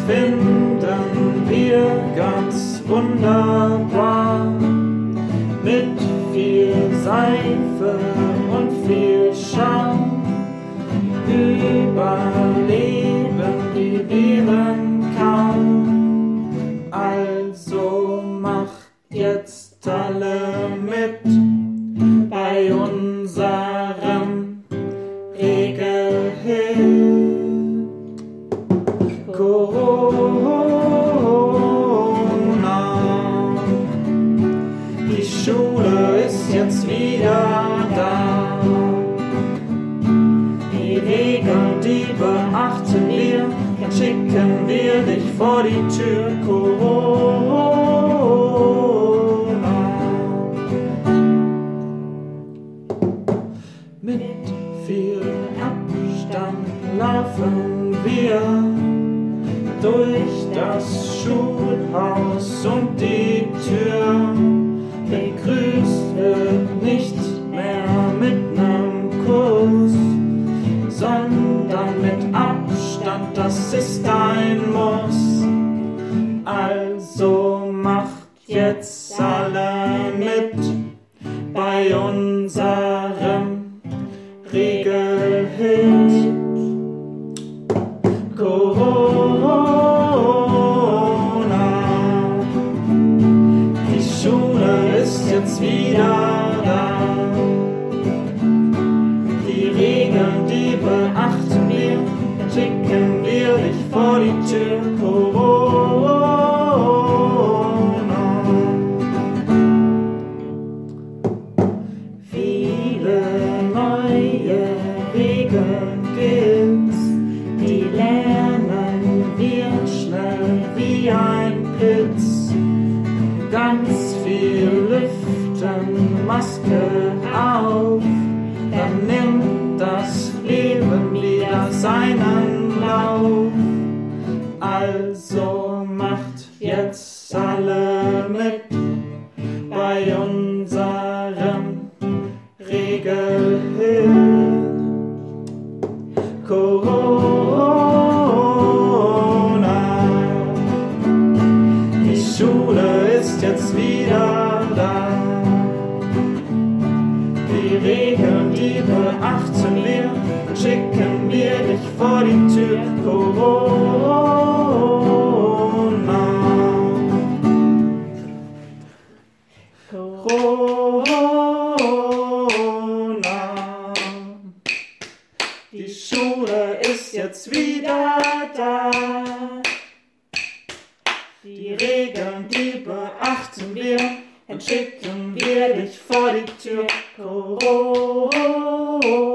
finden wir ganz wunderbar. Mit viel Seife und viel Schaum überleben die Viren kaum. Also macht jetzt alle mit bei unserem Regelhit. Corona, die Schule ist jetzt wieder da. Die Regeln, die beachten wir, dann schicken wir dich vor die Tür. Corona. Mit viel Abstand laufen wir durch das Schulhaus und die Tür. Begrüßt wird nicht mehr mit nem Kuss, sondern mit Abstand, das ist ein Muss. Also macht jetzt alle mit bei unserem Regelhit. Corona, die Schule ist jetzt wieder da. Die Regeln, die beachten wir, dann schicken wir dich vor die Tür. Corona. Viele neue Regeln gibt's, die lernen wir schnell wie ein Blitz. Ganz viel lüften, Maske auf, dann nimmt das Leben wieder seinen Lauf. Also macht jetzt alle mit bei unserem Regelhit. Corona, die Schule ist jetzt wieder da. Die Regeln, die beachten wir, dann schicken wir dich vor die Tür. Corona. Corona. Die Schule ist jetzt wieder da. Die Regeln, die beachten wir, dann schicken wir dich vor die Tür. Corona.